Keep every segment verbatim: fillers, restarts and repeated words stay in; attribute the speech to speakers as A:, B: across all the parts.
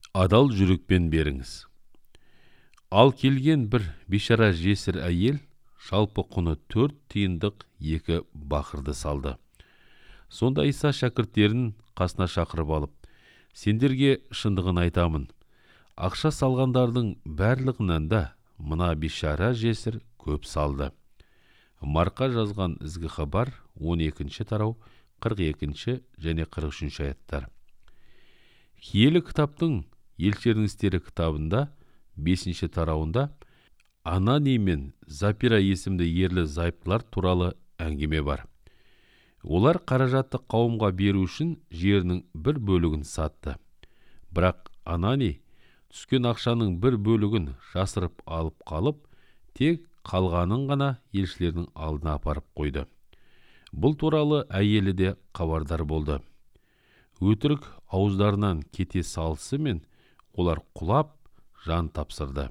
A: адал жүрекпен беріңіз. Ал келген бір бишара жесір әйел жалпы құны төрт тиындық екі бақырды салды. Сонда Иса шәкірттерін қасына шақырып алып, сендерге шындығын айтамын, ақша салғандардың барлығынан да мына бишара жесір көп салды. Марқа жазған ізгі хабар он екінші тарау қырық екінші және қырық үшінші аяттар. Киелі кітаптың Елшілердің істері кітабында бесінші тарауында Анани мен Запира есімді ерлі зайыптылар туралы әңгіме бар. Олар қаражатты қауымға беру үшін жерінің бір бөлігін сатты. Бірақ Анани түскен ақшаның бір бөлігін жасырып алып қалып, тек қалғанын ғана елшілердің алдына апарып қойды. Бұл туралы әйелі де хабардар болды. Өтірік ауыздарынан кете салысымен олар құлап жан тапсырды.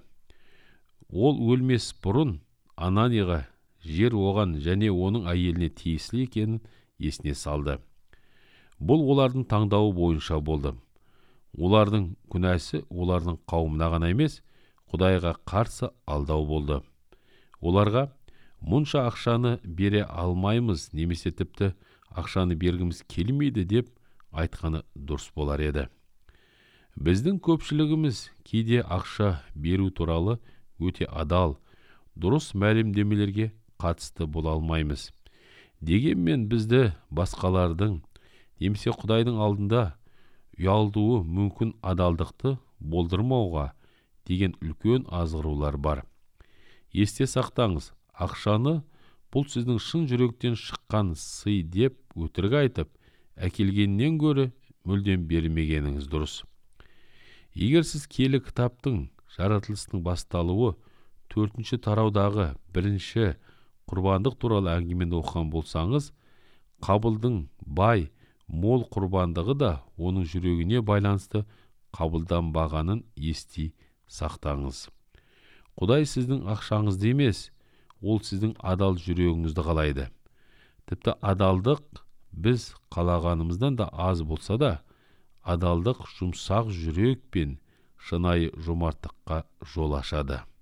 A: Ол өлмес бұрын Ананиға жер оған және оның әйеліне тиесілі екенін есіне салды. Бұл олардың таңдауы бойынша болды. Олардың күнәсі олардың қауымына ғана емес, Құдайға қарсы алдау болды. Оларға мұнша ақшаны бере алмаймыз, немесе тіпті ақшаны бергіміз келмейді деп айтқаны дұрыс болар еді. Біздің көпшілігіміз кейде ақша беру туралы өте адал, дұрыс мәлімдемелерге қатысты бола алмаймыз. Дегенмен бізді басқалардың, немесе Құдайдың алдында ұялтуы мүмкін адалдықты болдырмауға деген үлкен азғырулар бар. Есте сақтаңыз, ақшаны бұл сіздің шын жүректен шыққан сый деп өтірік айтып, әкелгеннен гөрі мүлдем бермегеніңіз дұрыс. Егер сіз киелі кітаптың жаратылыстың басталуы төртінші тараудағы бірінші құрбандық туралы әңгімені оқыған болсаңыз, қабылдың бай, мол құрбандығы да оның жүрегіне байланысты қабылданбағанын ести сақтаңыз. Құдай сіздің ақшаңызды емес, ол сіздің адал жүрегіңізді қалайды. Тіпті адалдық біз қалағанымыздан да аз болса да, адалдық жұмсақ жүрек пен шынайы жомарттыққа жол ашады.